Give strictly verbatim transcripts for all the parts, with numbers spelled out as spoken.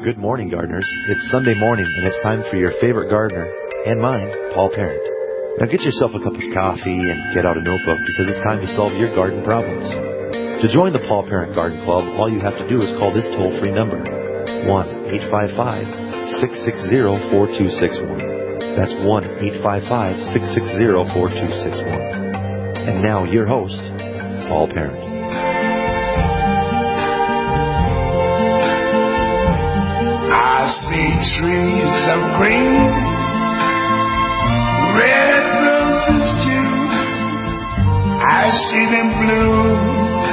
Good morning, gardeners. It's Sunday morning, and it's time for your favorite gardener, and mine, Paul Parent. Now get yourself a cup of coffee and get out a notebook, because it's time to solve your garden problems. To join the Paul Parent Garden Club, all you have to do is call this toll-free number, one eight five five, six six zero, four two six one. That's one eight five five, six six zero, four two six one. And now, your host, Paul Parent. I see trees of green, red roses too. I see them bloom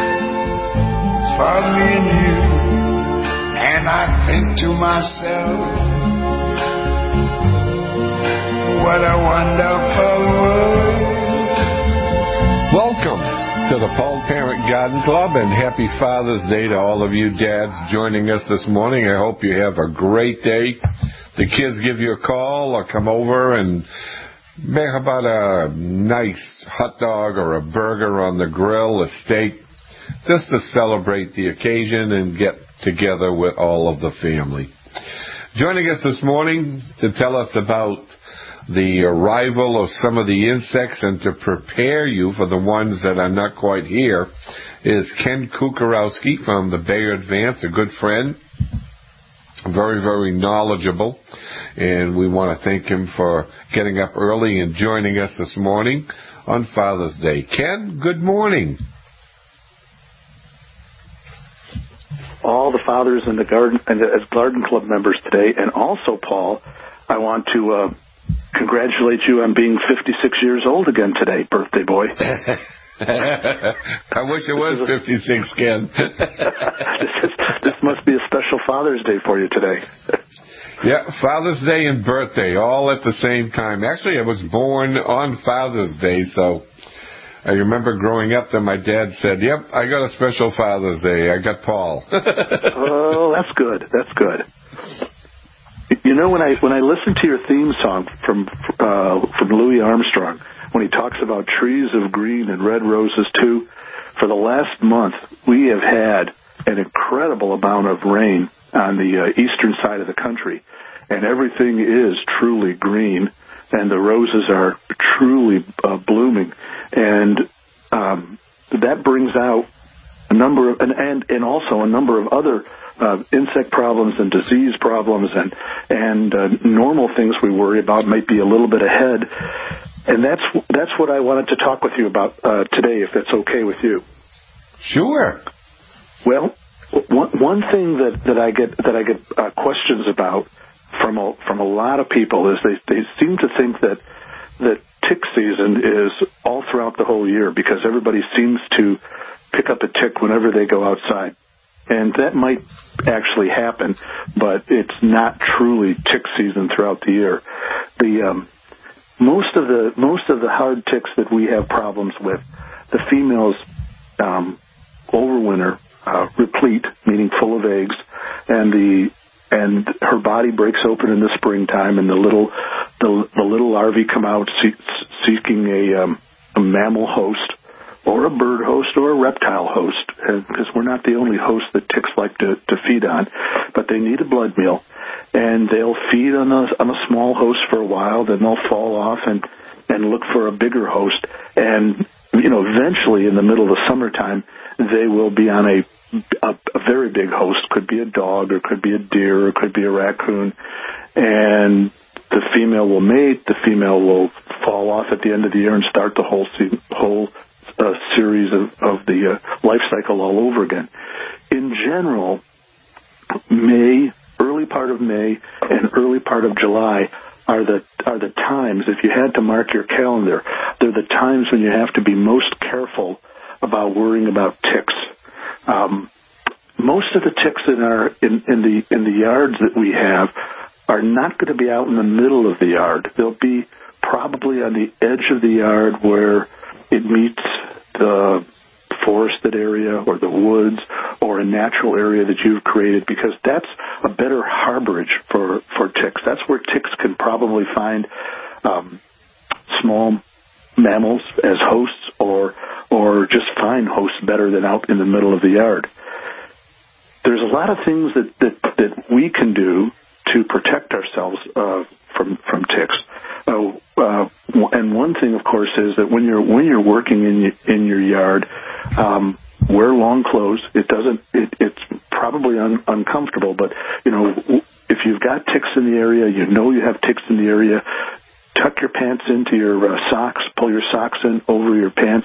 for me and you. And I think to myself, what a wonderful world. Welcome to the Paul Parent Garden Club, and happy Father's Day to all of you dads joining us this morning. I hope you have a great day. The kids give you a call or come over and make about a nice hot dog or a burger on the grill, a steak, just to celebrate the occasion and get together with all of the family. Joining us this morning to tell us about the arrival of some of the insects and to prepare you for the ones that are not quite here is Ken Kukarowski from the Bayer Advance, a good friend, very, very knowledgeable, and we want to thank him for getting up early and joining us this morning on Father's Day. Ken, good morning. All the fathers in the garden and as garden club members today, and also, Paul, I want to uh, congratulate you on being fifty-six years old again today, birthday boy. I wish it was fifty-six, Ken. this, is, this must be a special Father's Day for you today. Yeah, Father's Day and birthday all at the same time. Actually, I was born on Father's Day, so I remember growing up that my dad said, yep, I got a special Father's Day. I got Paul. Oh, that's good. That's good. You know, when I when I listen to your theme song from uh, from Louis Armstrong, when he talks about trees of green and red roses too, for the last month we have had an incredible amount of rain on the uh, eastern side of the country, and everything is truly green, and the roses are truly uh, blooming, and um, that brings out a number of and, and and also a number of other Uh, insect problems and disease problems and and uh, normal things we worry about might be a little bit ahead, and that's that's what I wanted to talk with you about uh, today, if that's okay with you. Sure. Well, one one thing that, that I get that I get uh, questions about from a, from a lot of people is they they seem to think that that tick season is all throughout the whole year, because everybody seems to pick up a tick whenever they go outside. And that might actually happen, but it's not truly tick season throughout the year. The um, most of the most of the hard ticks that we have problems with, the females um, overwinter, uh, replete, meaning full of eggs, and the and her body breaks open in the springtime, and the little the, the little larvae come out see, seeking a, um, a mammal host, or a bird host, or a reptile host, because we're not the only host that ticks like to, to feed on, but they need a blood meal, and they'll feed on a, on a small host for a while, then they'll fall off and, and look for a bigger host, and, you know, eventually in the middle of the summertime, they will be on a, a, a very big host, could be a dog, or could be a deer, or could be a raccoon, and the female will mate, the female will fall off at the end of the year and start the whole se- whole a series of, of the uh, life cycle all over again. In general, May, early part of May, and early part of July are the are the times, if you had to mark your calendar, they're the times when you have to be most careful about worrying about ticks. Um, most of the ticks in our in, in the in the yards that we have are not going to be out in the middle of the yard. They'll be probably on the edge of the yard where it meets the forested area or the woods or a natural area that you've created, because that's a better harborage for, for ticks. That's where ticks can probably find um, small mammals as hosts, or or just find hosts better than out in the middle of the yard. There's a a lot of things that, that, that we can do to protect ourselves uh, from from ticks. Uh, uh, and one thing, of course, is that when you're when you're working in your, in your yard, um, wear long clothes. It doesn't. It, it's probably un, uncomfortable, but you know, if you've got ticks in the area, you know you have ticks in the area. Tuck your pants into your uh, socks, pull your socks in over your pants.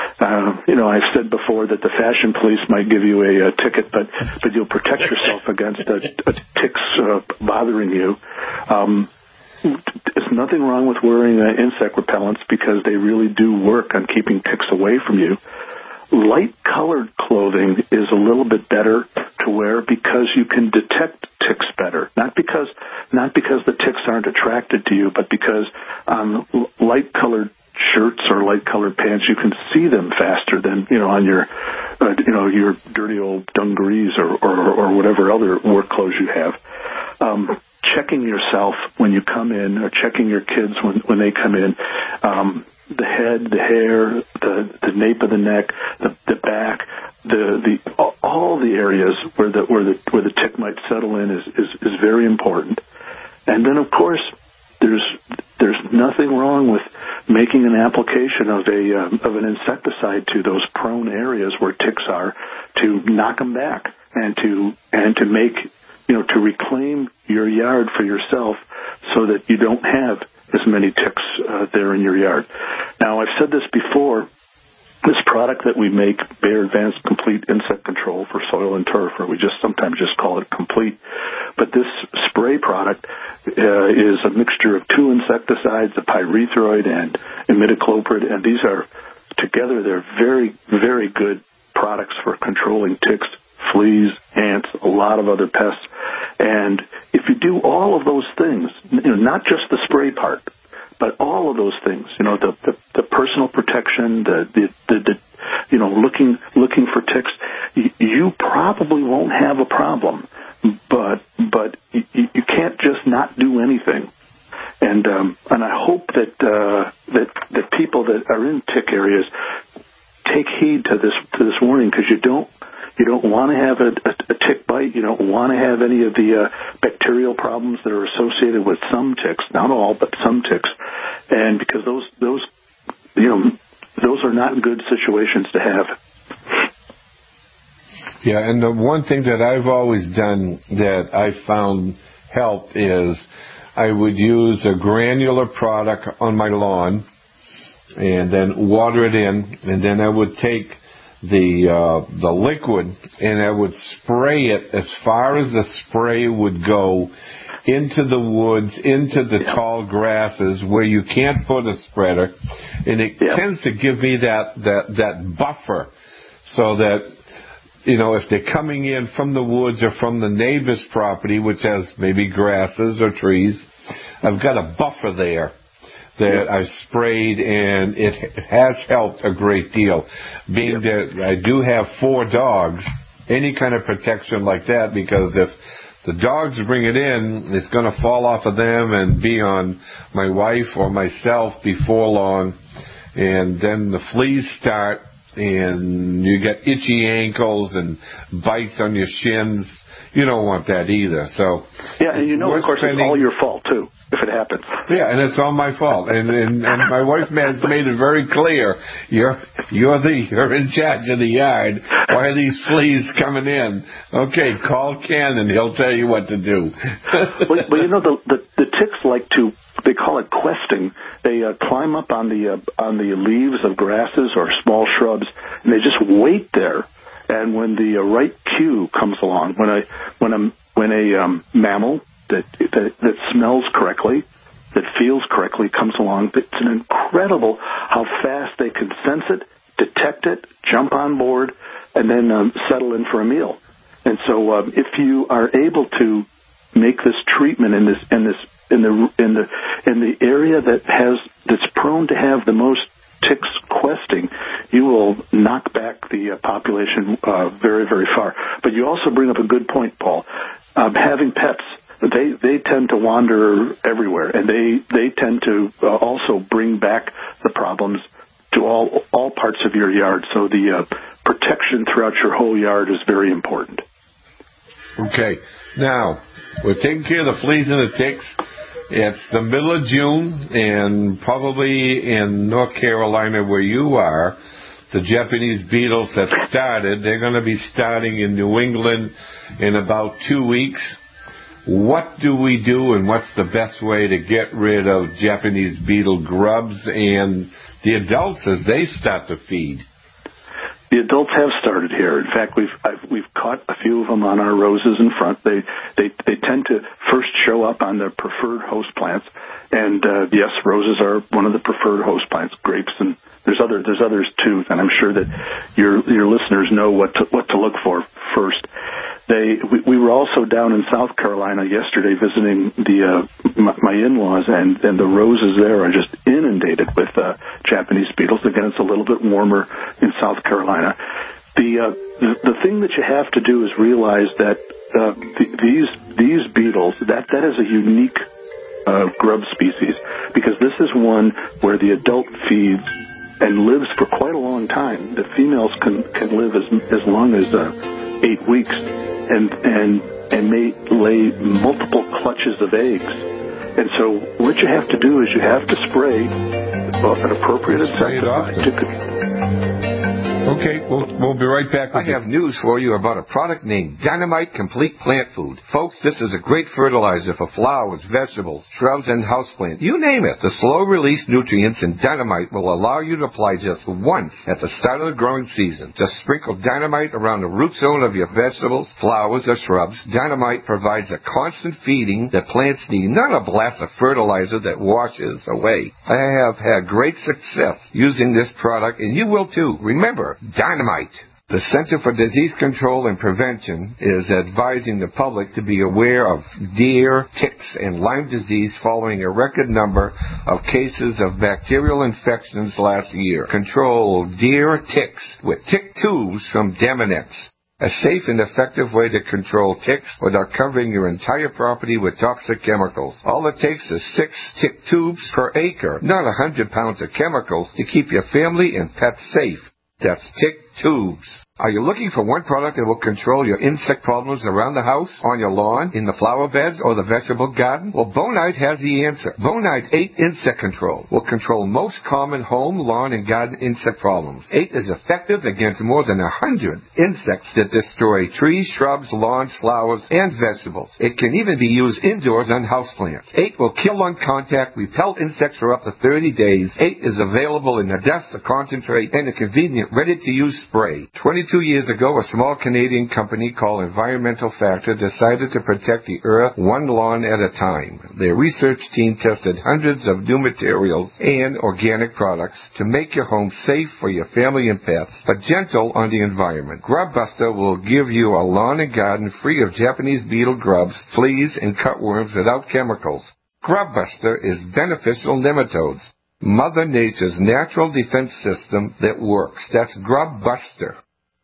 Uh, you know, I've said before that the fashion police might give you a, a ticket, but but you'll protect yourself against a, a ticks uh, bothering you. Um, there's nothing wrong with wearing uh, insect repellents because they really do work on keeping ticks away from you. Light-colored clothing is a little bit better to wear because you can detect ticks better. Not because not because the ticks aren't attracted to you, but because on light-colored shirts or light-colored pants, you can see them faster than you know on your uh, you know your dirty old dungarees or, or or whatever other work clothes you have. Um, checking yourself when you come in, or checking your kids when when they come in. Um, The head, the hair, the, the nape of the neck, the, the back, the the all the areas where the where the where the tick might settle in is, is, is very important. And then, of course, there's there's nothing wrong with making an application of a um, of an insecticide to those prone areas where ticks are to knock them back and to and to make you know to reclaim your yard for yourself so that you don't have as many ticks uh, there in your yard. Now, I've said this before, this product that we make, Bayer Advanced Complete Insect Control for Soil and Turf, or we just sometimes just call it Complete, but this spray product uh, is a mixture of two insecticides, the pyrethroid and imidacloprid, and these are, together, they're very, very good products for controlling ticks, fleas, ants, a lot of other pests. And if you do all of those things, you know, not just the spray part, but all of those things, you know, the the, the personal protection, the, the the the you know, looking looking for ticks, you, you probably won't have a problem. But but you, you can't just not do anything. And um, and I hope that uh, that that people that are in tick areas take heed to this to this warning, because you don't. You don't want to have a, a, a tick bite. You don't want to have any of the uh, bacterial problems that are associated with some ticks, not all, but some ticks. And because those, those, you know, those are not good situations to have. Yeah, and the one thing that I've always done that I found helped is I would use a granular product on my lawn and then water it in, and then I would take the uh, the liquid, and I would spray it as far as the spray would go into the woods, into the yeah. tall grasses where you can't put a spreader, and it yeah. tends to give me that, that, that buffer so that, you know, if they're coming in from the woods or from the neighbor's property, which has maybe grasses or trees, I've got a buffer there that I've sprayed, and it has helped a great deal. Being that I do have four dogs, any kind of protection like that, because if the dogs bring it in, it's going to fall off of them and be on my wife or myself before long, and then the fleas start, and you get itchy ankles and bites on your shins. You don't want that either. So yeah, and you know, of course, spending... it's all your fault too if it happens. Yeah, and it's all my fault. And and, and my wife has made it very clear: you're you're the you're in charge of the yard. Why are these fleas coming in? Okay, call Ken and he'll tell you what to do. well, well, you know, the, the the ticks like to. They call it questing. They uh, climb up on the uh, on the leaves of grasses or small shrubs, and they just wait there. And when the uh, right cue comes along, when a when a when a um, mammal that, that that smells correctly, that feels correctly comes along, it's an incredible how fast they can sense it, detect it, jump on board, and then um, settle in for a meal. And so, um, if you are able to make this treatment in this in this in the in the in the area that has that's prone to have the most ticks questing, you will knock back the uh, population uh, very, very far. But you also bring up a good point, Paul. Um, having pets, they they tend to wander everywhere, and they they tend to uh, also bring back the problems to all all parts of your yard. So the uh, protection throughout your whole yard is very important. Okay. Now, we're taking care of the fleas and the ticks. It's the middle of June, and probably in North Carolina where you are, the Japanese beetles have started. They're going to be starting in New England in about two weeks. What do we do, and what's the best way to get rid of Japanese beetle grubs and the adults as they start to feed? The adults have started here. In fact, we've I've, we've caught a few of them on our roses in front. They they they tend to first show up on their preferred host plants, and uh, yes, roses are one of the preferred host plants. Grapes and there's other there's others too, and I'm sure that your your listeners know what to what to look for first. They we, we were also down in South Carolina yesterday visiting the uh, my, my in-laws, and and the roses there are just inundated with uh, Japanese beetles. Again, it's a little bit warmer in South Carolina. The, uh, the the thing that you have to do is realize that uh, th- these these beetles that that is a unique uh, grub species, because this is one where the adult feeds and lives for quite a long time. The females can can live as as long as uh, eight weeks, and and and may lay multiple clutches of eggs. And so what you have to do is you have to spray uh, an appropriate insecticide to. Okay, we'll, we'll be right back. I have news for you about a product named Dynamite Complete Plant Food. Folks, this is a great fertilizer for flowers, vegetables, shrubs, and houseplants. You name it. The slow-release nutrients in Dynamite will allow you to apply just once at the start of the growing season. Just sprinkle Dynamite around the root zone of your vegetables, flowers, or shrubs. Dynamite provides a constant feeding that plants need, not a blast of fertilizer that washes away. I have had great success using this product, and you will too. Remember, Dynamite. The Center for Disease Control and Prevention is advising the public to be aware of deer, ticks, and Lyme disease following a record number of cases of bacterial infections last year. Control deer ticks with tick tubes from Demonex. A safe and effective way to control ticks without covering your entire property with toxic chemicals. All it takes is six tick tubes per acre, not a hundred pounds of chemicals to keep your family and pets safe. That's tick tubes. Are you looking for one product that will control your insect problems around the house, on your lawn, in the flower beds, or the vegetable garden? Well, Bonite has the answer. Bonite eight Insect Control will control most common home, lawn, and garden insect problems. eight is effective against more than one hundred insects that destroy trees, shrubs, lawns, flowers, and vegetables. It can even be used indoors on houseplants. eight will kill on contact, repel insects for up to thirty days. eight is available in a dust, a concentrate, and a convenient, ready-to-use spray. twenty-two years ago, a small Canadian company called Environmental Factor decided to protect the earth one lawn at a time. Their research team tested hundreds of new materials and organic products to make your home safe for your family and pets, but gentle on the environment. GrubBuster will give you a lawn and garden free of Japanese beetle grubs, fleas, and cutworms without chemicals. GrubBuster is beneficial nematodes, Mother Nature's natural defense system that works. That's GrubBuster.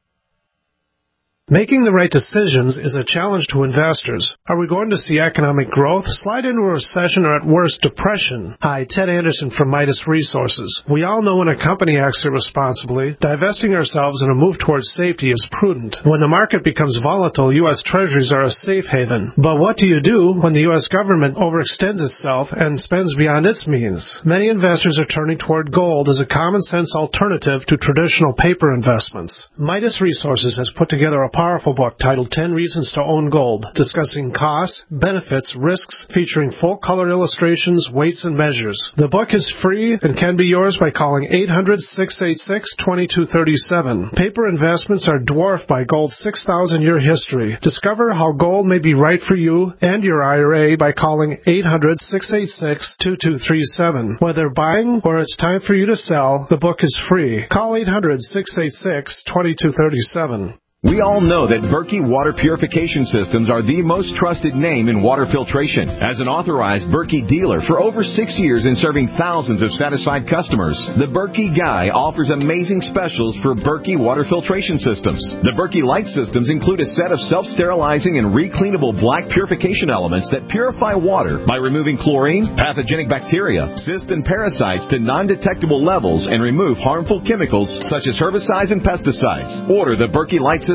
Making the right decisions is a challenge to investors. Are we going to see economic growth, slide into a recession, or at worst, depression? Hi, Ted Anderson from Midas Resources. We all know when a company acts irresponsibly, divesting ourselves in a move towards safety is prudent. When the market becomes volatile, U S Treasuries are a safe haven. But what do you do when the U S government overextends itself and spends beyond its means? Many investors are turning toward gold as a common-sense alternative to traditional paper investments. Midas Resources has put together a powerful book titled ten Reasons to Own Gold, discussing costs, benefits, risks, featuring full-color illustrations, weights, and measures. The book is free and can be yours by calling eight hundred, six eight six, two two three seven. Paper investments are dwarfed by gold's six thousand year history. Discover how gold may be right for you and your I R A by calling eight hundred, six eight six, two two three seven. Whether buying or it's time for you to sell, the book is free. Call eight hundred, six eight six, two two three seven. We all know that Berkey Water Purification Systems are the most trusted name in water filtration. As an authorized Berkey dealer for over six years and serving thousands of satisfied customers, the Berkey Guy offers amazing specials for Berkey Water Filtration Systems. The Berkey Light Systems include a set of self-sterilizing and recleanable black purification elements that purify water by removing chlorine, pathogenic bacteria, cysts, and parasites to non-detectable levels and remove harmful chemicals such as herbicides and pesticides. Order the Berkey Light Systems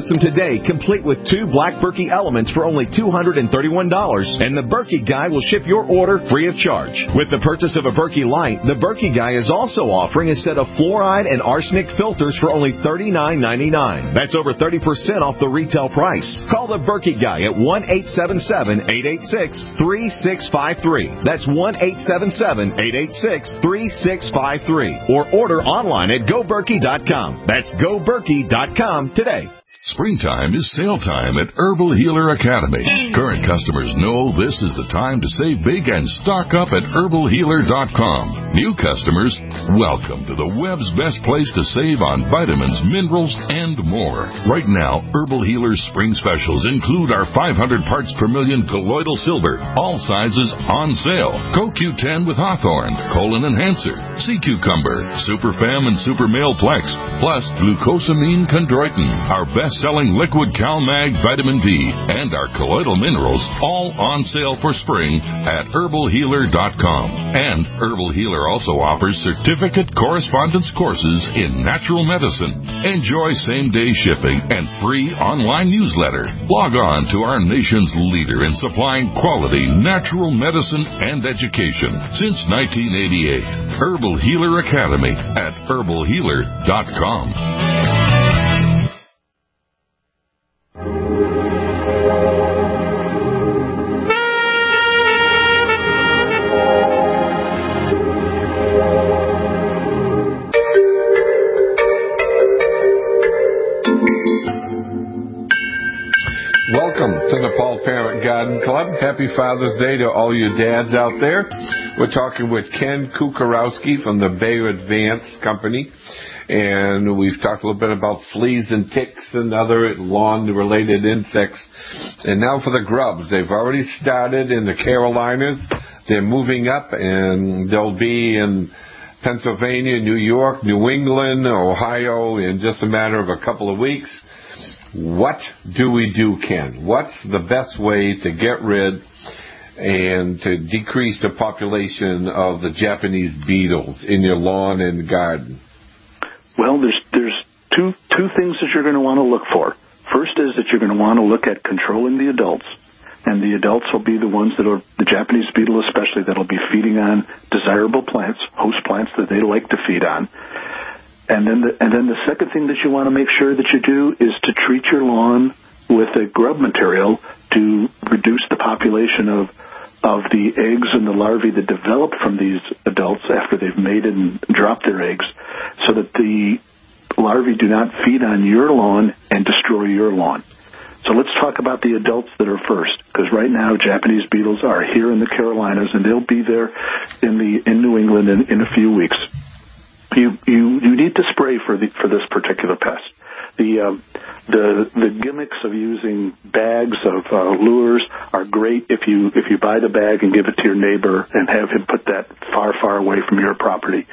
system today, complete with two Black Berkey elements for only two hundred thirty-one dollars, and the Berkey Guy will ship your order free of charge. With the purchase of a Berkey Light, the Berkey Guy is also offering a set of fluoride and arsenic filters for only thirty-nine ninety-nine. That's over thirty percent off the retail price. Call the Berkey Guy at one eight seven seven, eight eight six, three six five three. That's one eight seven seven, eight eight six, three six five three. Or order online at go berkey dot com. That's go berkey dot com today. Springtime is sale time at Herbal Healer Academy. Current customers know this is the time to save big and stock up at herbal healer dot com. New customers, welcome to the web's best place to save on vitamins, minerals, and more. Right now, Herbal Healer's spring specials include our five hundred parts per million colloidal silver, all sizes on sale. Co Q ten with Hawthorne, Colon Enhancer, Sea Cucumber, Super Fam and Super Male Plex, plus glucosamine chondroitin, our best selling liquid CalMag vitamin D, and our colloidal minerals, all on sale for spring at herbal healer dot com. And Herbal Healer also offers certificate correspondence courses in natural medicine. Enjoy same-day shipping and free online newsletter. Log on to our nation's leader in supplying quality natural medicine and education since nineteen eighty-eight. Herbal Healer Academy at herbal healer dot com. Welcome to the Paul Parent Garden Club. Happy Father's Day to all you dads out there. We're talking with Ken Kukarowski from the Bayer Advance Company. And we've talked a little bit about fleas and ticks and other lawn-related insects. And now for the grubs. They've already started in the Carolinas. They're moving up, and they'll be in Pennsylvania, New York, New England, Ohio in just a matter of a couple of weeks. What do we do, Ken? What's the best way to get rid and to decrease the population of the Japanese beetles in your lawn and garden? Well, there's there's two two things that you're going to want to look for. First is that you're going to want to look at controlling the adults, and the adults will be the ones that are, the Japanese beetle especially, that will be feeding on desirable plants, host plants that they like to feed on. And then, the, and then the second thing that you want to make sure that you do is to treat your lawn with a grub material to reduce the population of of the eggs and the larvae that develop from these adults after they've mated and dropped their eggs, so that the larvae do not feed on your lawn and destroy your lawn. So let's talk about the adults that are first, because right now Japanese beetles are here in the Carolinas, and they'll be there in the in New England in, in a few weeks. You you you need to spray for the for this particular pest. The um, the the gimmicks of using bags of uh, lures are great if you if you buy the bag and give it to your neighbor and have him put that far far away from your property.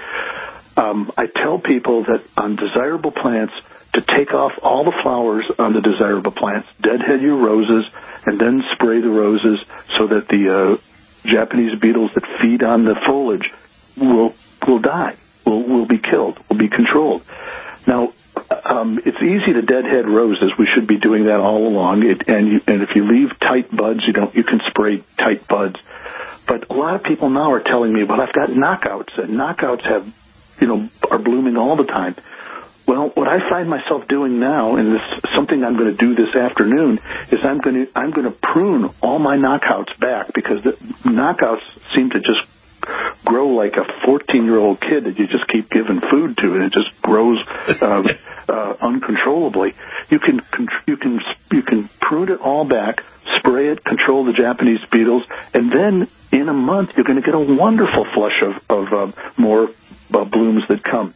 Um, I tell people that on desirable plants to take off all the flowers on the desirable plants, deadhead your roses, and then spray the roses so that the uh, Japanese beetles that feed on the foliage will will die. Will, will be killed, will be controlled. Now, um, it's easy to deadhead roses. We should be doing that all along. It, and you, and if you leave tight buds, you don't. You can spray tight buds. But a lot of people now are telling me, "Well, I've got knockouts, and knockouts have, you know, are blooming all the time." Well, what I find myself doing now, and this is something I'm going to do this afternoon, is I'm going to I'm going to prune all my knockouts back, because the knockouts seem to just grow like a fourteen-year-old kid that you just keep giving food to, and it just grows uh, uh, uncontrollably. You can you can you can prune it all back, spray it, control the Japanese beetles, and then in a month you're going to get a wonderful flush of of uh, more uh, blooms that come.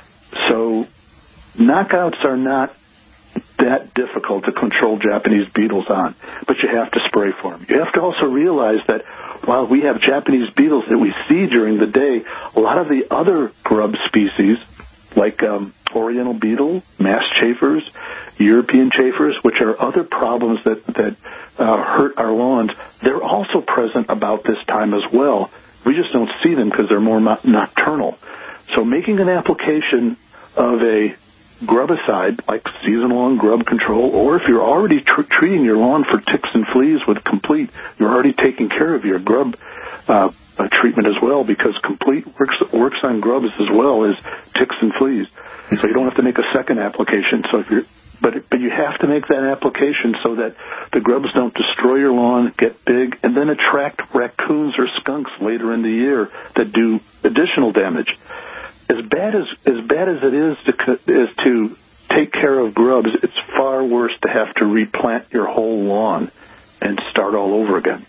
So knockouts are not that difficult to control Japanese beetles on, but you have to spray for them. You have to also realize that while we have Japanese beetles that we see during the day, a lot of the other grub species, like um, oriental beetle, mass chafers, European chafers, which are other problems that, that uh, hurt our lawns, they're also present about this time as well. We just don't see them because they're more no- nocturnal. So making an application of a grubicide, like season-long grub control, or if you're already tr- treating your lawn for ticks and fleas with Complete, you're already taking care of your grub uh, uh, treatment as well, because Complete works works on grubs as well as ticks and fleas. So you don't have to make a second application. So if you're But but you have to make that application so that the grubs don't destroy your lawn, get big, and then attract raccoons or skunks later in the year that do additional damage. As bad as as bad as it is to is to take care of grubs, it's far worse to have to replant your whole lawn and start all over again.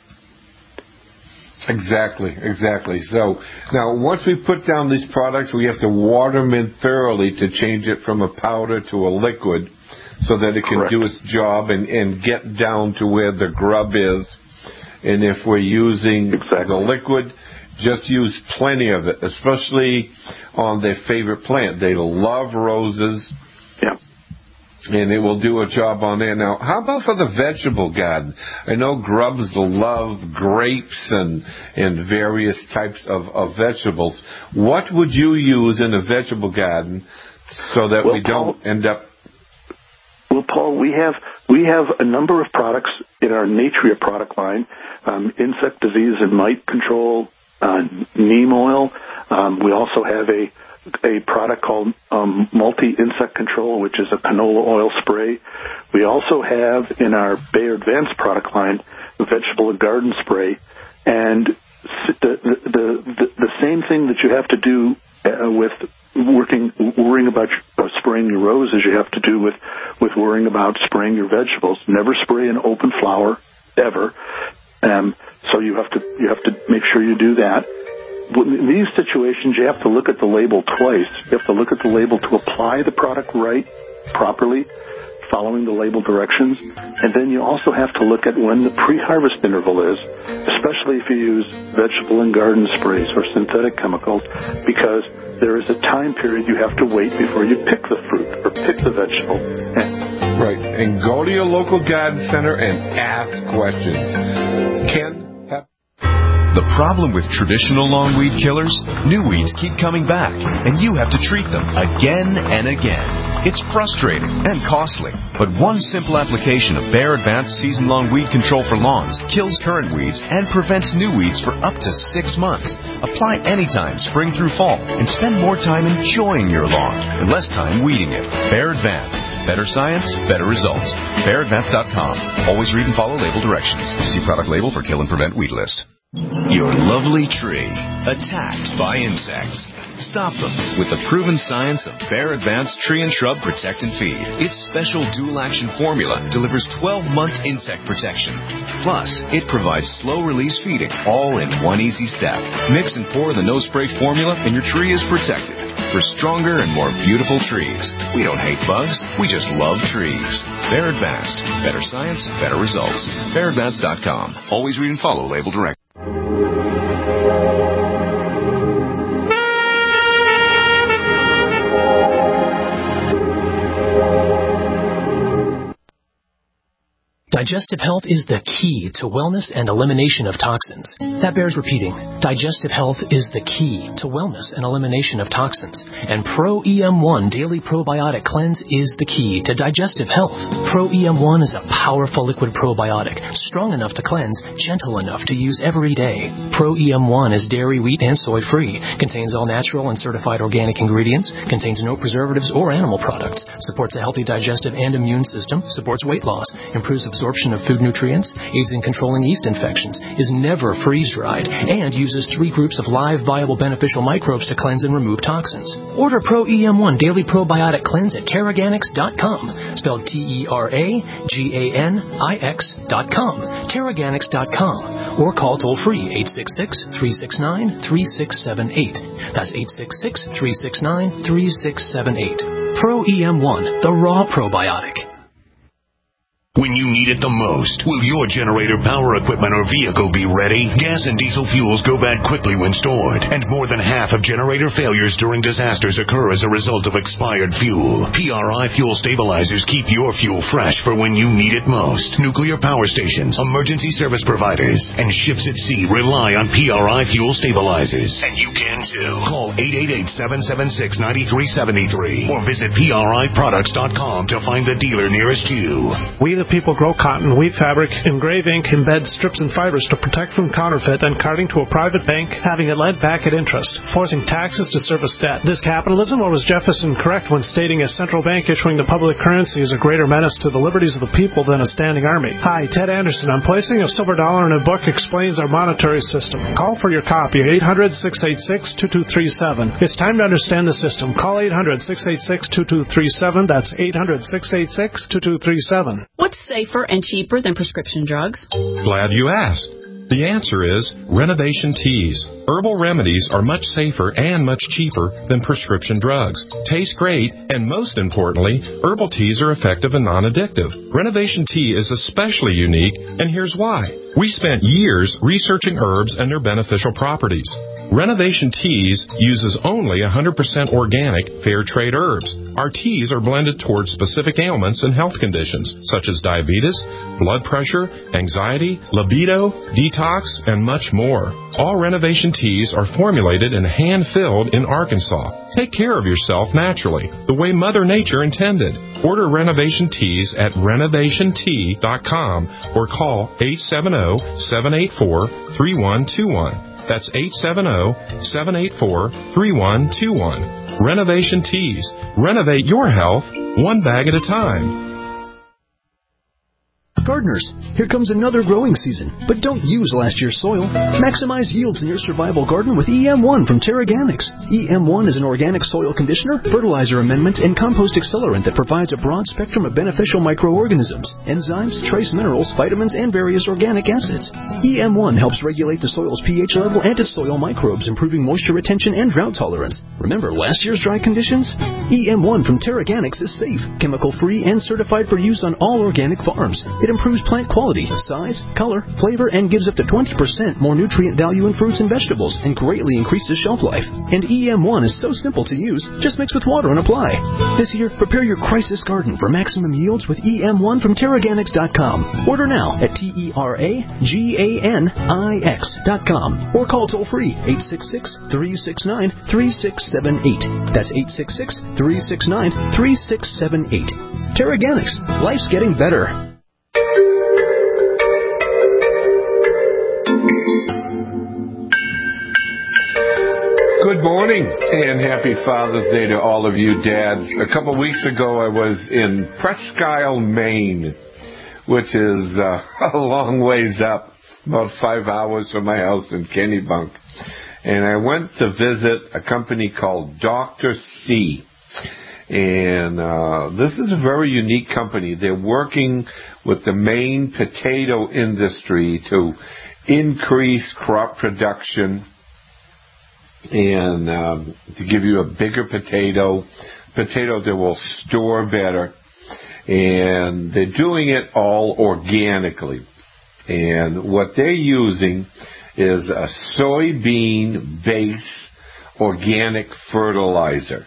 Exactly, exactly. So now, once we put down these products, we have to water them in thoroughly to change it from a powder to a liquid, so that it can Correct. do its job and, and get down to where the grub is. And if we're using exactly. the liquid, just use plenty of it, especially on their favorite plant. They love roses. Yeah. And it will do a job on there. Now, how about for the vegetable garden? I know grubs love grapes and, and various types of, of vegetables. What would you use in a vegetable garden so that well, we don't Paul, end up... Well, Paul, we have we have a number of products in our Natria product line, um, insect disease and mite control, uh, neem oil. Um, we also have a a product called um, multi-insect control, which is a canola oil spray. We also have in our Bayer Advanced product line a vegetable and garden spray, and the the the, the same thing that you have to do uh, with working worrying about uh, spraying your roses, you have to do with with worrying about spraying your vegetables. Never spray an open flower ever. Um, so you have to you have to make sure you do that. In these situations, you have to look at the label twice. You have to look at the label to apply the product right, properly, following the label directions. And then you also have to look at when the pre-harvest interval is, especially if you use vegetable and garden sprays or synthetic chemicals, because there is a time period you have to wait before you pick the fruit or pick the vegetable. And right. And go to your local garden center and ask questions. Ken? The problem with traditional longweed killers, new weeds keep coming back, and you have to treat them again and again. It's frustrating and costly, but one simple application of Bayer Advanced Season-Long Weed Control for Lawns kills current weeds and prevents new weeds for up to six months. Apply anytime, spring through fall, and spend more time enjoying your lawn and less time weeding it. Bayer Advanced. Better science, better results. Bayer Advanced dot com. Always read and follow label directions. See product label for kill and prevent weed list. Your lovely tree, attacked by insects. Stop them with the proven science of Bayer Advanced Tree and Shrub Protect and Feed. Its special dual-action formula delivers twelve-month insect protection. Plus, it provides slow-release feeding, all in one easy step. Mix and pour the no-spray formula, and your tree is protected. For stronger and more beautiful trees. We don't hate bugs, we just love trees. Bayer Advanced. Better science, better results. Bayer Advanced dot com. Always read and follow label directions. Digestive health is the key to wellness and elimination of toxins. That bears repeating. Digestive health is the key to wellness and elimination of toxins. And Pro E M one Daily Probiotic Cleanse is the key to digestive health. Pro E M one is a powerful liquid probiotic, strong enough to cleanse, gentle enough to use every day. Pro E M one is dairy, wheat, and soy-free, contains all natural and certified organic ingredients, contains no preservatives or animal products, supports a healthy digestive and immune system, supports weight loss, improves absorption of food nutrients, aids in controlling yeast infections, is never freeze-dried, and uses three groups of live, viable, beneficial microbes to cleanse and remove toxins. Order Pro E M one Daily Probiotic Cleanse at Teraganix dot com, spelled T E R A G A N I X dot com, Teraganix dot com, or call toll-free eight six six, three six nine, three six seven eight. That's eight six six, three six nine, three six seven eight. Pro E M one, the raw probiotic. When you need need it the most. Will your generator, power equipment, or vehicle be ready? Gas and diesel fuels go bad quickly when stored, and more than half of generator failures during disasters occur as a result of expired fuel. P R I Fuel Stabilizers keep your fuel fresh for when you need it most. Nuclear power stations, emergency service providers, and ships at sea rely on P R I Fuel Stabilizers. And you can too. Call eight eight eight, seven seven six, nine three seven three or visit P R I products dot com to find the dealer nearest you. We the people grow cotton, weave fabric, engrave ink, embed strips and fibers to protect from counterfeit and carting to a private bank, having it lent back at interest, forcing taxes to service debt. This capitalism, or was Jefferson correct when stating a central bank issuing the public currency is a greater menace to the liberties of the people than a standing army? Hi, Ted Anderson. I'm placing a silver dollar in a book explains our monetary system. Call for your copy, eight hundred, six eight six, two two three seven. It's time to understand the system. Call eight hundred, six eight six, two two three seven. That's eight hundred, six eight six, two two three seven. What's safer and cheaper than prescription drugs? Glad you asked. The answer is Renovation Teas. Herbal remedies are much safer and much cheaper than prescription drugs. Taste great, and most importantly, herbal teas are effective and non-addictive. Renovation Tea is especially unique, and here's why. We spent years researching herbs and their beneficial properties. Renovation Teas uses only one hundred percent organic, fair trade herbs. Our teas are blended towards specific ailments and health conditions, such as diabetes, blood pressure, anxiety, libido, detox, and much more. All Renovation Teas are formulated and hand-filled in Arkansas. Take care of yourself naturally, the way Mother Nature intended. Order Renovation Teas at renovation tea dot com or call eight seven zero, seven eight four, three one two one. That's eight seven zero, seven eight four, three one two one. Renovation Teas. Renovate your health one bag at a time. Gardeners, here comes another growing season, but don't use last year's soil. Maximize yields in your survival garden with E M one from Terraganics. E M one is an organic soil conditioner, fertilizer amendment, and compost accelerant that provides a broad spectrum of beneficial microorganisms, enzymes, trace minerals, vitamins, and various organic acids. E M one helps regulate the soil's pH level and its soil microbes, improving moisture retention and drought tolerance. Remember last year's dry conditions? E M one from Terraganics is safe, chemical-free, and certified for use on all organic farms. It improves plant quality, size, color, flavor, and gives up to twenty percent more nutrient value in fruits and vegetables and greatly increases shelf life. And E M one is so simple to use, just mix with water and apply. This year, prepare your crisis garden for maximum yields with E M one from Terraganics dot com. Order now at T E R A G A N I X dot com or call toll-free eight six six, three six nine, three six seven eight. That's eight six six, three six nine, three six seven eight. Terraganics. Life's getting better. Good morning and happy Father's Day to all of you dads. A couple weeks ago I was in Presque Isle, Maine, which is uh, a long ways up, about five hours from my house in Kennebunk. And I went to visit a company called Doctor C. And uh, this is a very unique company. They're working with the Maine potato industry to increase crop production and um, to give you a bigger potato, potato that will store better. And they're doing it all organically. And what they're using is a soybean-based organic fertilizer.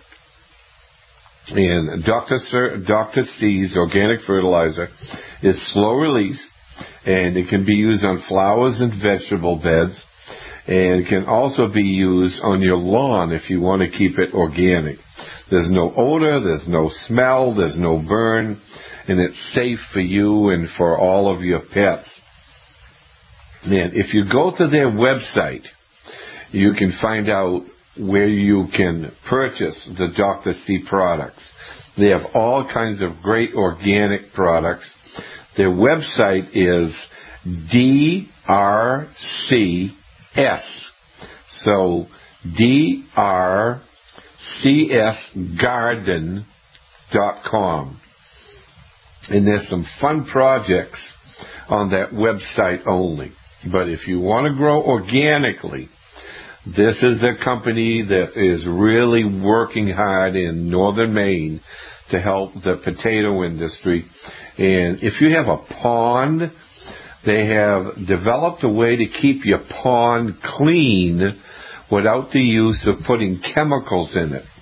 And Doctor Sir, Doctor C's organic fertilizer is slow release, and it can be used on flowers and vegetable beds. And it can also be used on your lawn if you want to keep it organic. There's no odor, there's no smell, there's no burn, and it's safe for you and for all of your pets. And if you go to their website, you can find out where you can purchase the Doctor C products. They have all kinds of great organic products. Their website is D R C S. So D R C S garden dot com. And there's some fun projects on that website only. But if you want to grow organically, this is a company that is really working hard in northern Maine to help the potato industry. And if you have a pond, they have developed a way to keep your pond clean without the use of putting chemicals in it.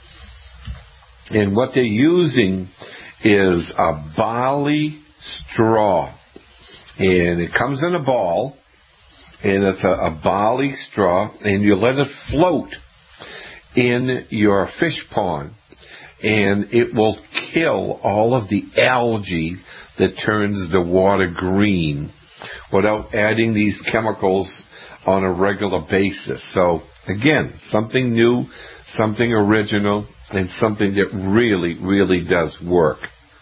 And what they're using is a barley straw. And it comes in a ball, and it's a, a barley straw, and you let it float in your fish pond. And it will kill all of the algae that turns the water green without adding these chemicals on a regular basis. So, again, something new, something original, and something that really, really does work.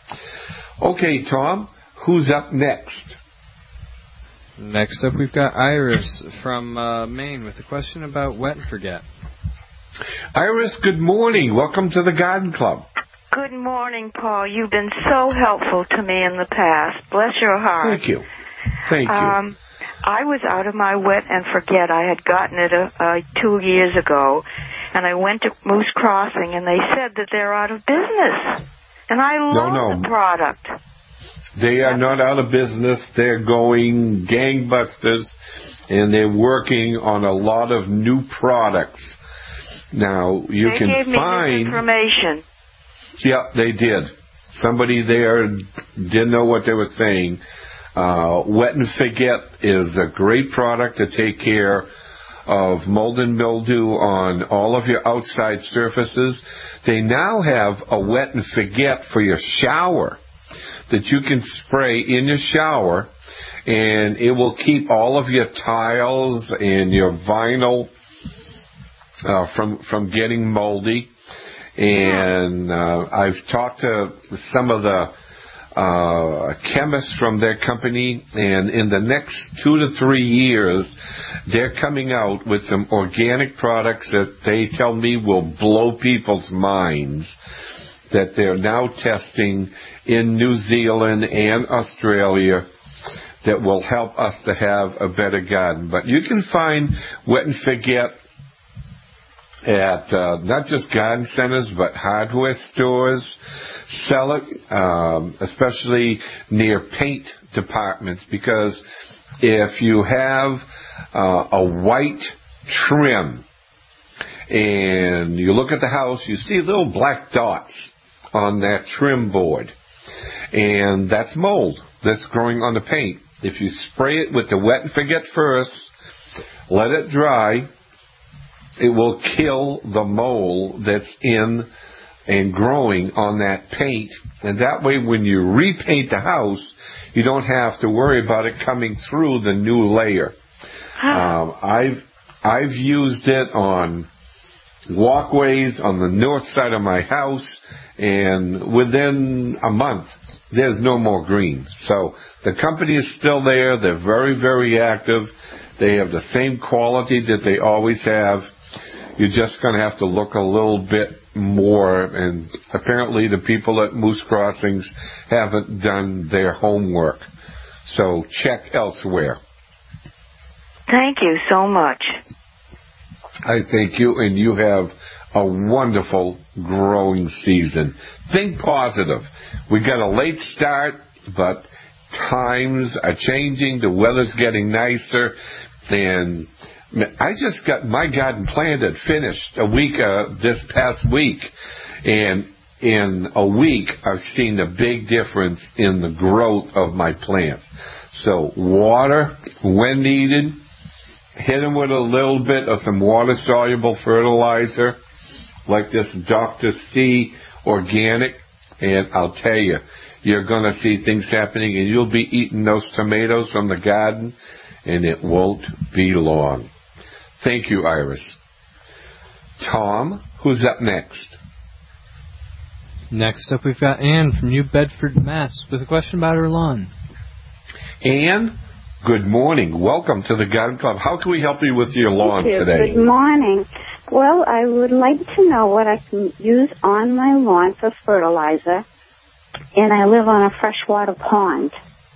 Okay, Tom, who's up next? Next up, we've got Iris from uh, Maine with a question about Wet and Forget. Iris, good morning. Welcome to the Garden Club. Good morning, Paul. You've been so helpful to me in the past. Bless your heart. Thank you. Thank you. Um, I was out of my Wet and Forget. I had gotten it uh, uh, two years ago, and I went to Moose Crossing, and they said that they're out of business. And I love no, no. the product. They are not out of business. They're going gangbusters, and they're working on a lot of new products. Now, you they can gave me find... information. Yeah, they did. Somebody there didn't know what they were saying. Uh, Wet and Forget is a great product to take care of mold and mildew on all of your outside surfaces. They now have a Wet and Forget for your shower that you can spray in your shower, and it will keep all of your tiles and your vinyl uh, from from getting moldy. And uh, I've talked to some of the uh, chemists from their company, and in the next two to three years, they're coming out with some organic products that they tell me will blow people's minds, that they're now testing in New Zealand and Australia that will help us to have a better garden. But you can find Wet and Forget at uh, not just garden centers, but hardware stores. Sell it, um, especially near paint departments, because if you have uh, a white trim and you look at the house, you see little black dots on that trim board, and that's mold that's growing on the paint. If you spray it with the Wet and Forget first, let it dry, it will kill the mold that's in and growing on that paint. And that way, when you repaint the house, you don't have to worry about it coming through the new layer. Um, I've I've used it on walkways on the north side of my house, and within a month, there's no more green. So the company is still there. They're very, very active. They have the same quality that they always have. You're just going to have to look a little bit more, and apparently the people at Moose Crossings haven't done their homework. So check elsewhere. Thank you so much. I thank you, and you have a wonderful growing season. Think positive. We got a late start, but times are changing. The weather's getting nicer, and I just got my garden planted, finished a week uh, this past week, and in a week I've seen a big difference in the growth of my plants. So water when needed, hit them with a little bit of some water-soluble fertilizer, like this Doctor C Organic, and I'll tell you, you're going to see things happening, and you'll be eating those tomatoes from the garden, and it won't be long. Thank you, Iris. Tom, who's up next? Next up, we've got Ann from New Bedford, Mass, with a question about her lawn. Ann, good morning. Welcome to the Garden Club. How can we help you with your lawn Thank you. today? Good morning. Well, I would like to know what I can use on my lawn for fertilizer, and I live on a freshwater pond.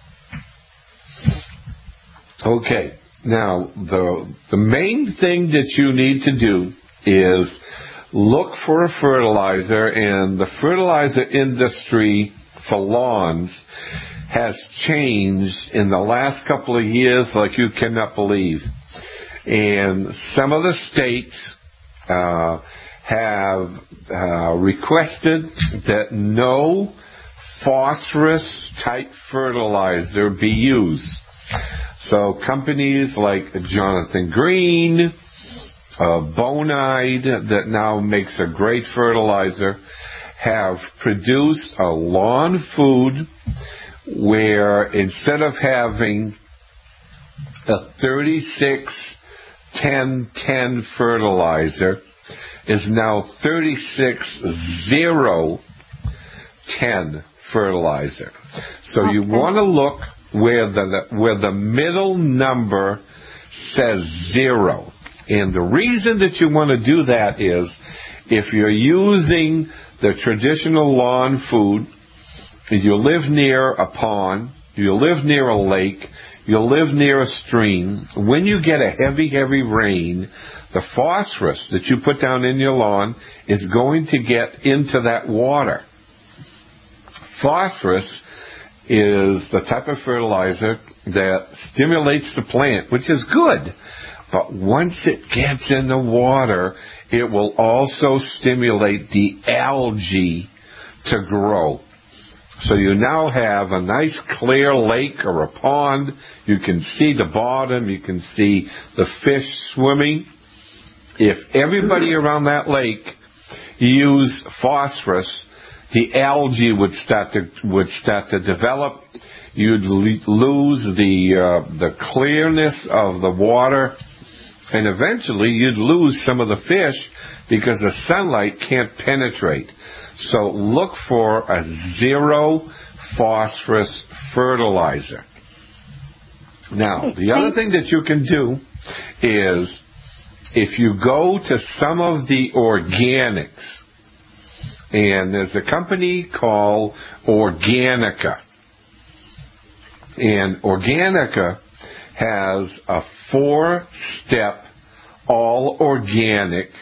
Okay. Now, the the main thing that you need to do is look for a fertilizer, and the fertilizer industry for lawns has changed in the last couple of years like you cannot believe. And some of the states uh, have uh, requested that no phosphorus-type fertilizer be used. So companies like Jonathan Green, uh, Bonide, that now makes a great fertilizer, have produced a lawn food where instead of having a thirty-six ten ten fertilizer is now thirty-six zero ten fertilizer. So okay. You want to look where the where the middle number says zero. And the reason that you want to do that is if you're using the traditional lawn food, if you live near a pond, you live near a lake, you live near a stream, when you get a heavy, heavy rain, the phosphorus that you put down in your lawn is going to get into that water. Phosphorus is the type of fertilizer that stimulates the plant, which is good. But once it gets in the water, it will also stimulate the algae to grow. So you now have a nice clear lake or a pond. You can see the bottom. You can see the fish swimming. If everybody around that lake used phosphorus, the algae would start to would start to develop. You'd le- lose the uh, the clearness of the water, and eventually you'd lose some of the fish because the sunlight can't penetrate. So look for a zero phosphorus fertilizer. Now, the other thing that you can do is if you go to some of the organics, and there's a company called Organica. And Organica has a four-step all-organic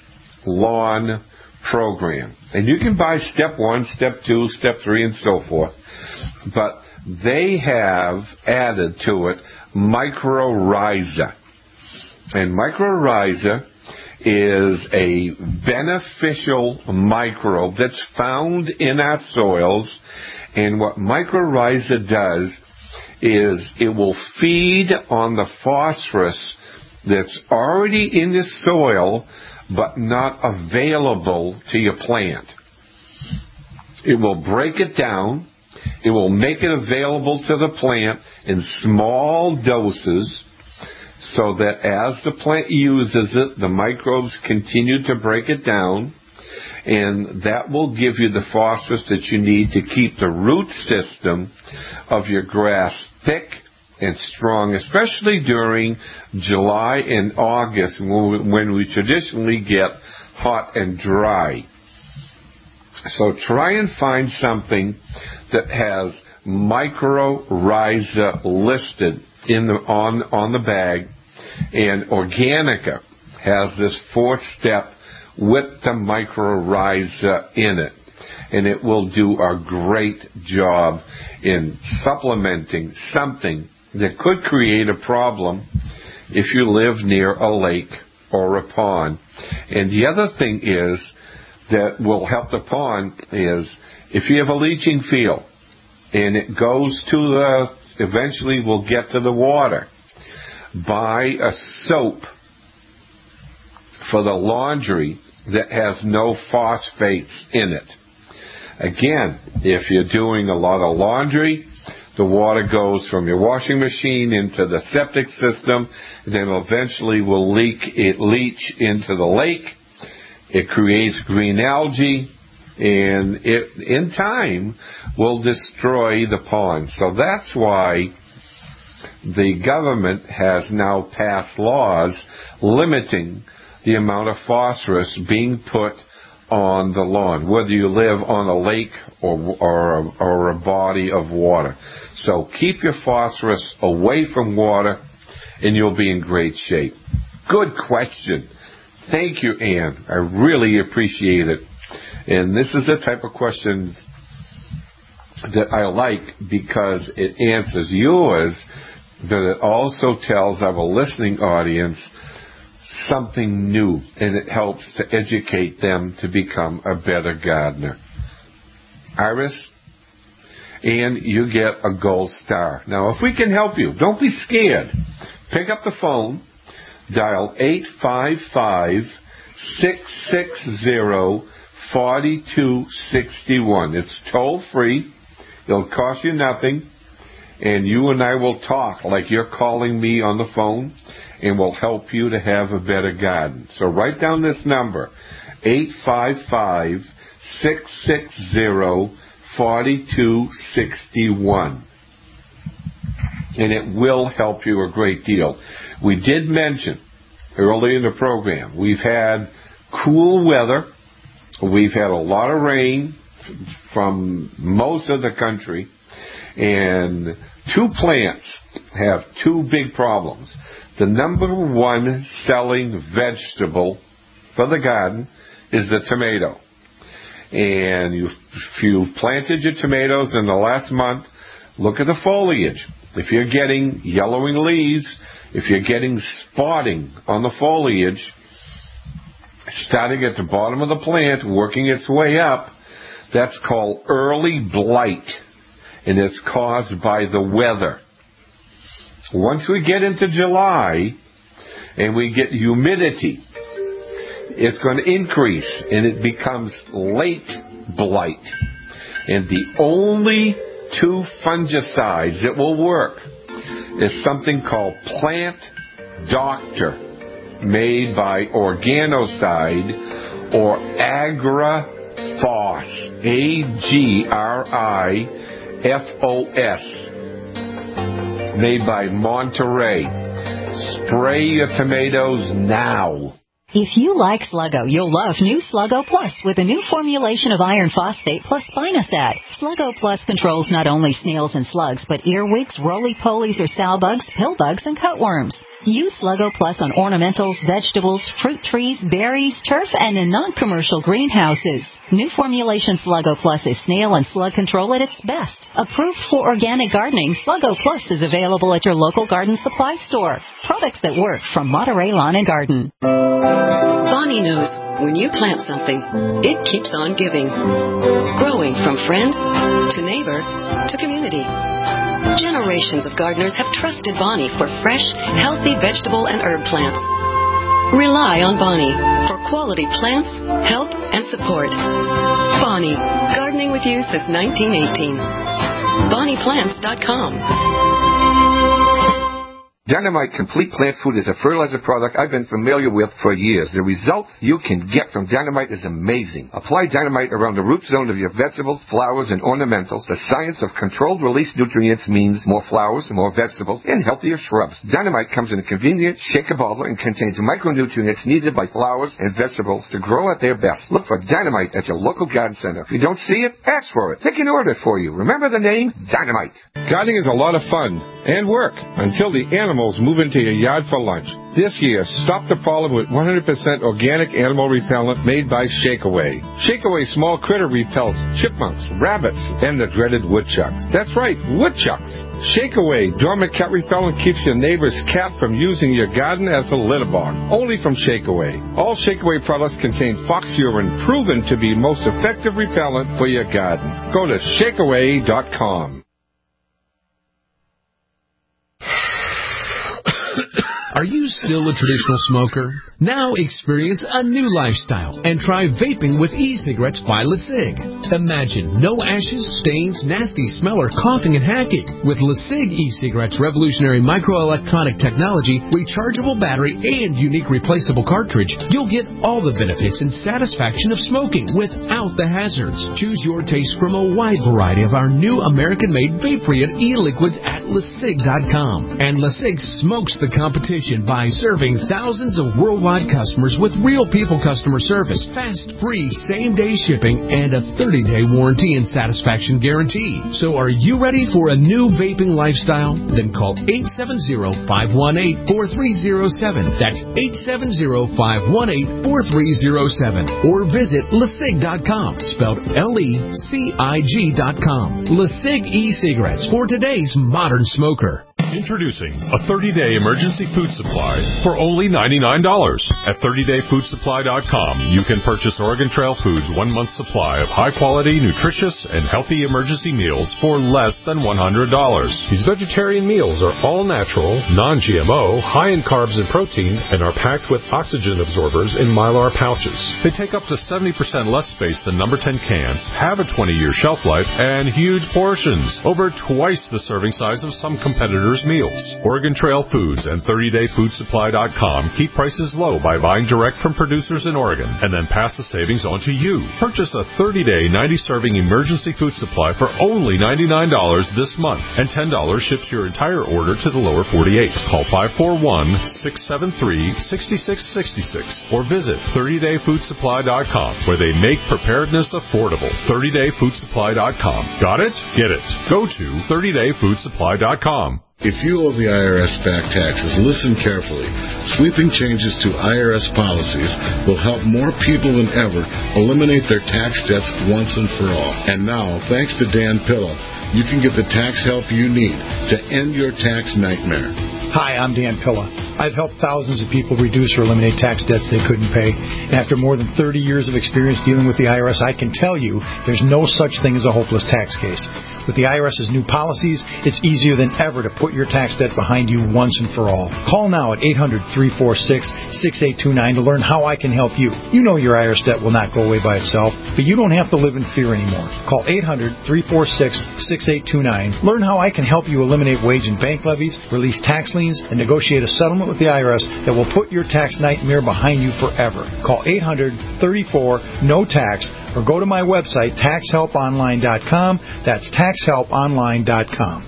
lawn program. And you can buy step one, step two, step three, and so forth. But they have added to it mycorrhiza. And mycorrhiza is a beneficial microbe that's found in our soils. And what mycorrhiza does is it will feed on the phosphorus that's already in the soil but not available to your plant. It will break it down. It will make it available to the plant in small doses so that as the plant uses it, the microbes continue to break it down, and that will give you the phosphorus that you need to keep the root system of your grass thick and strong, especially during July and August when we traditionally get hot and dry. So try and find something that has mycorrhiza listed in the, on, on the bag, and Organica has this fourth step with the mycorrhiza in it. And it will do a great job in supplementing something that could create a problem if you live near a lake or a pond. And the other thing is that will help the pond is if you have a leaching field and it goes to the, eventually will get to the water, buy a soap for the laundry that has no phosphates in it. Again, if you're doing a lot of laundry, the water goes from your washing machine into the septic system, and then eventually will leak it leach into the lake. It creates green algae, and it, in time, will destroy the pond. So that's why the government has now passed laws limiting the amount of phosphorus being put on the lawn, whether you live on a lake or, or, or a body of water. So keep your phosphorus away from water, and you'll be in great shape. Good question. Thank you, Ann. I really appreciate it. And this is the type of questions that I like because it answers yours, but it also tells our listening audience something new, and it helps to educate them to become a better gardener. Iris, and you get a gold star. Now, if we can help you, don't be scared. Pick up the phone, dial eight five five, six six zero, four two six one. It's toll free. It'll cost you nothing. And you and I will talk like you're calling me on the phone, and we'll help you to have a better garden. So write down this number, eight five five, six six zero, four two six one. And it will help you a great deal. We did mention early in the program, we've had cool weather. We've had a lot of rain from most of the country. And two plants have two big problems. The number one selling vegetable for the garden is the tomato. And you, if you planted your tomatoes in the last month, look at the foliage. If you're getting yellowing leaves, if you're getting spotting on the foliage, starting at the bottom of the plant, working its way up, that's called early blight. And it's caused by the weather. Once we get into July and we get humidity, it's going to increase and it becomes late blight. And the only two fungicides that will work is something called Plant Doctor, made by Organocide or Agrifos, A G R I F O S, made by Monterey. Spray your tomatoes now. If you like Sluggo, you'll love new Sluggo Plus with a new formulation of iron phosphate plus spinosad. Sluggo Plus controls not only snails and slugs, but earwigs, roly-polies or sow bugs, pill bugs, and cutworms. Use Sluggo Plus on ornamentals, vegetables, fruit trees, berries, turf, and in non-commercial greenhouses. New formulation Sluggo Plus is snail and slug control at its best. Approved for organic gardening, Sluggo Plus is available at your local garden supply store. Products that work from Monterey Lawn and Garden. Bonnie knows when you plant something, it keeps on giving. Growing from friend to neighbor to community. Generations of gardeners have trusted Bonnie for fresh, healthy vegetable and herb plants. Rely on Bonnie for quality plants, help, and support. Bonnie, gardening with you since nineteen eighteen. Bonnie Plants dot com. Dynamite Complete Plant Food is a fertilizer product I've been familiar with for years. The results you can get from Dynamite is amazing. Apply Dynamite around the root zone of your vegetables, flowers, and ornamentals. The science of controlled release nutrients means more flowers, more vegetables, and healthier shrubs. Dynamite comes in a convenient shaker bottle and contains micronutrients needed by flowers and vegetables to grow at their best. Look for Dynamite at your local garden center. If you don't see it, ask for it. They can order it for you. Remember the name? Dynamite. Gardening is a lot of fun and work until the animals move into your yard for lunch. This year, stop the problem with one hundred percent organic animal repellent made by Shakeaway. Shakeaway small critter repels chipmunks, rabbits, and the dreaded woodchucks. That's right, woodchucks. Shakeaway dormant cat repellent keeps your neighbor's cat from using your garden as a litter box. Only from Shakeaway. All Shakeaway products contain fox urine, proven to be most effective repellent for your garden. Go to shakeaway dot com. Are you still a traditional smoker? Now experience a new lifestyle and try vaping with e-cigarettes by LeSig. Imagine no ashes, stains, nasty smell, or coughing and hacking. With LeSig e-cigarettes' revolutionary microelectronic technology, rechargeable battery, and unique replaceable cartridge, you'll get all the benefits and satisfaction of smoking without the hazards. Choose your taste from a wide variety of our new American-made vape-free and e-liquids at LeSig dot com. And LeSig smokes the competition. reputation by serving thousands of worldwide customers with real people customer service, fast, free, same-day shipping, and a thirty-day warranty and satisfaction guarantee. So are you ready for a new vaping lifestyle? Then call eight seven zero, five one eight, four three zero seven. That's eight seven zero, five one eight, four three zero seven. Or visit lecig dot com, spelled L E C I G dot com. LeCig e-cigarettes for today's modern smoker. Introducing a thirty-day emergency food supply for only ninety-nine dollars. At thirty day food supply dot com, you can purchase Oregon Trail Foods' one-month supply of high-quality, nutritious, and healthy emergency meals for less than one hundred dollars. These vegetarian meals are all natural, non-G M O, high in carbs and protein, and are packed with oxygen absorbers in Mylar pouches. They take up to seventy percent less space than number ten cans, have a twenty year shelf life, and huge portions, over twice the serving size of some competitors' meals. Oregon Trail Foods and thirty day food supply dot com keep prices low by buying direct from producers in Oregon and then pass the savings on to you. Purchase a thirty day, ninety serving emergency food supply for only ninety-nine dollars this month, and ten dollars ships your entire order to the lower forty-eight. Call five four one, six seven three, six six six six or visit thirty day food supply dot com, where they make preparedness affordable. thirty day food supply dot com. Got it? Get it. Go to thirty day food supply dot com. If you owe the I R S back taxes, listen carefully. Sweeping changes to I R S policies will help more people than ever eliminate their tax debts once and for all. And now, thanks to Dan Pilla, you can get the tax help you need to end your tax nightmare. Hi, I'm Dan Pilla. I've helped thousands of people reduce or eliminate tax debts they couldn't pay. And after more than thirty years of experience dealing with the I R S, I can tell you there's no such thing as a hopeless tax case. With the IRS's new policies, it's easier than ever to put your tax debt behind you once and for all. Call now at eight hundred, three four six, six eight two nine to learn how I can help you. You know your I R S debt will not go away by itself, but you don't have to live in fear anymore. Call eight hundred, three four six, six eight two nine. Learn how I can help you eliminate wage and bank levies, release tax liens, and negotiate a settlement with the I R S that will put your tax nightmare behind you forever. Call eight hundred, thirty-four, no tax or go to my website, tax help online dot com. That's tax help online dot com.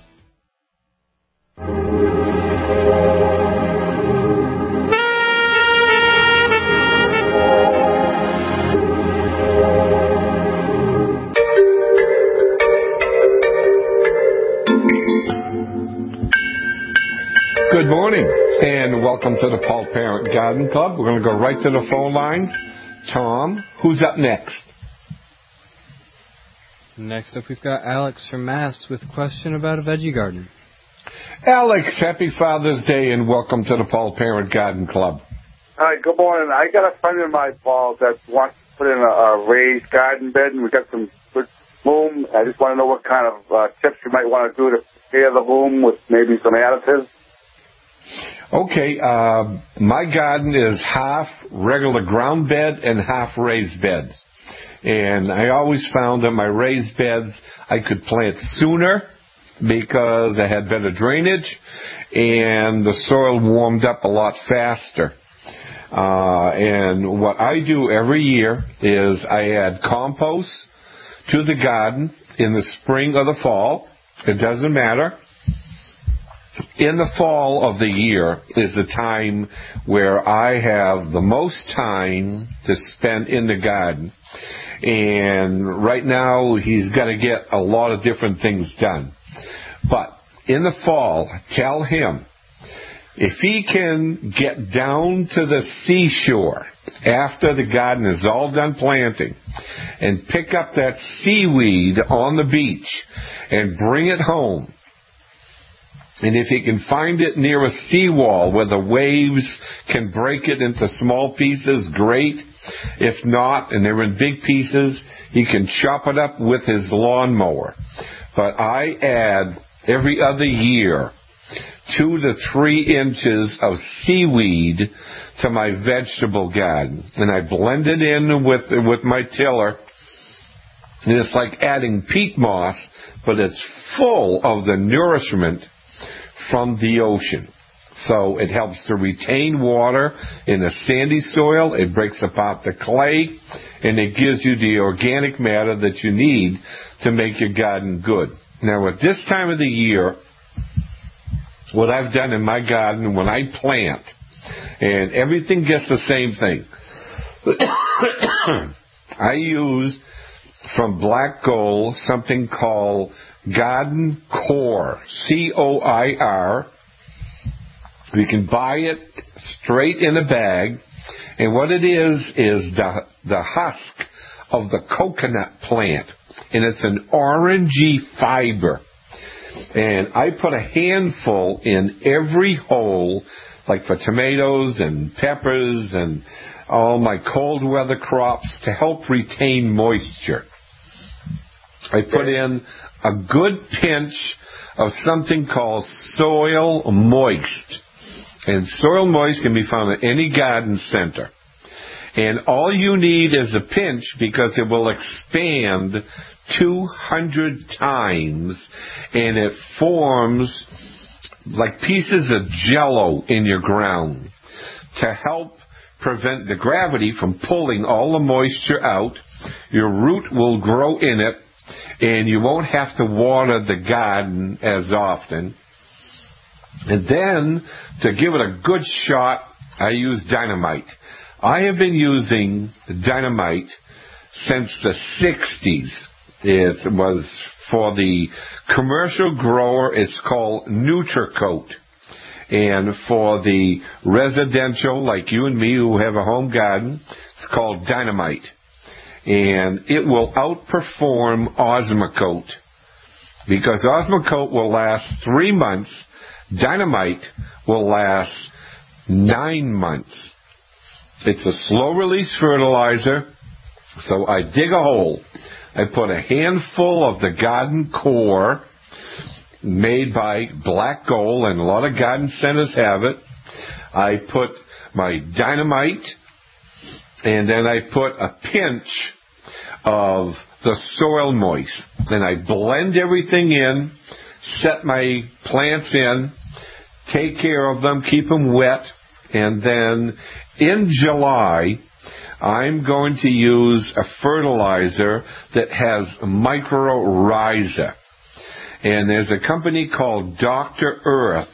Good morning, and welcome to the Paul Parent Garden Club. We're going to go right to the phone line. Tom, who's up next? Next up, we've got Alex from Mass with a question about a veggie garden. Alex, happy Father's Day, and welcome to the Paul Parent Garden Club. Hi, good morning. I got a friend of mine, Paul, that wants to put in a, a raised garden bed, and we got some good loam. I just want to know what kind of uh, tips you might want to do to prepare the loam with maybe some additives. Okay, uh, my garden is half regular ground bed and half raised beds. And I always found that my raised beds I could plant sooner because I had better drainage and the soil warmed up a lot faster. Uh, and what I do every year is I add compost to the garden in the spring or the fall. It doesn't matter. In the fall of the year is the time where I have the most time to spend in the garden. And right now he's got to get a lot of different things done. But in the fall, tell him, if he can get down to the seashore after the garden is all done planting and pick up that seaweed on the beach and bring it home, and if he can find it near a seawall where the waves can break it into small pieces, great. If not, and they're in big pieces, he can chop it up with his lawnmower. But I add every other year two to three inches of seaweed to my vegetable garden. And I blend it in with, with my tiller. And it's like adding peat moss, but it's full of the nourishment from the ocean. So it helps to retain water in a sandy soil, it breaks apart the clay, and it gives you the organic matter that you need to make your garden good. Now at this time of the year, what I've done in my garden when I plant, and everything gets the same thing. I use from Black Gold something called Garden Core, C O I R. You can buy it straight in a bag, and what it is is the the husk of the coconut plant, and it's an orangey fiber. And I put a handful in every hole, like for tomatoes and peppers and all my cold weather crops, to help retain moisture. I put in a good pinch of something called Soil Moist. And Soil Moist can be found at any garden center. And all you need is a pinch, because it will expand two hundred times, and it forms like pieces of jello in your ground to help prevent the gravity from pulling all the moisture out. Your root will grow in it, and you won't have to water the garden as often. And then, to give it a good shot, I use dynamite. I have been using dynamite since the sixties. It was for the commercial grower, it's called Nutricoat. And for the residential, like you and me who have a home garden, it's called Dynamite. And it will outperform Osmocote, because Osmocote will last three months. Dynamite will last nine months. It's a slow-release fertilizer, so I dig a hole. I put a handful of the Garden Core, made by Black Gold, and a lot of garden centers have it. I put my dynamite, and then I put a pinch of the Soil Moist. Then I blend everything in, set my plants in, take care of them, keep them wet, and then in July, I'm going to use a fertilizer that has mycorrhiza. And there's a company called Doctor Earth,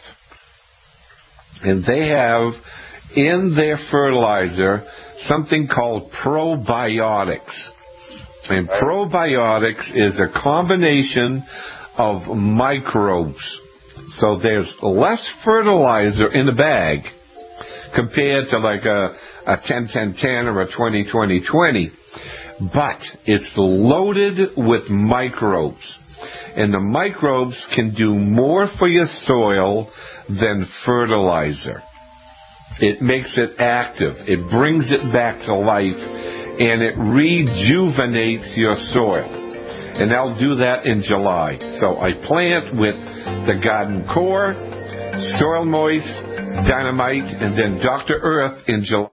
and they have in their fertilizer something called probiotics. And probiotics is a combination of microbes. So there's less fertilizer in the bag compared to like a, a ten ten ten or a twenty twenty twenty. But it's loaded with microbes. And the microbes can do more for your soil than fertilizer. It makes it active. It brings it back to life. And it rejuvenates your soil. And I'll do that in July. So I plant with the Garden Core, Soil Moist, Dynamite, and then Doctor Earth in July.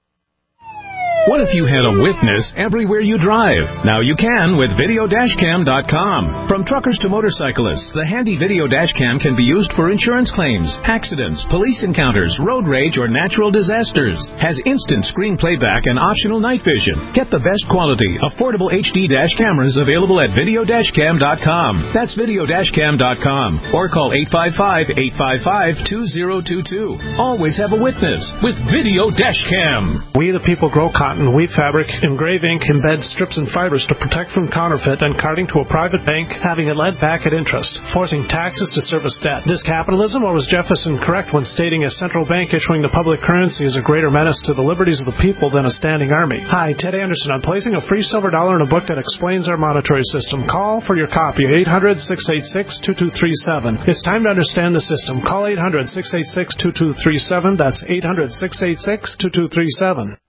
What if you had a witness everywhere you drive? Now you can with video dash cam dot com. From truckers to motorcyclists, the handy video dash cam can be used for insurance claims, accidents, police encounters, road rage, or natural disasters. Has instant screen playback and optional night vision. Get the best quality, affordable H D dash cameras available at video dash cam dot com. That's video dash cam dot com. Or call eight five five, eight five five, two zero two two. Always have a witness with Video Dash Cam. We the people grow cotton, weave fabric, engrave ink, embed strips and fibers to protect from counterfeit and carting to a private bank, having it lent back at interest, forcing taxes to service debt. This capitalism, or was Jefferson correct when stating a central bank issuing the public currency is a greater menace to the liberties of the people than a standing army? Hi, Ted Anderson. I'm placing a free silver dollar in a book that explains our monetary system. Call for your copy, eight hundred, six eight six, two two three seven. It's time to understand the system. Call eight hundred, six eight six, two two three seven. That's eight hundred, six eight six, two two three seven.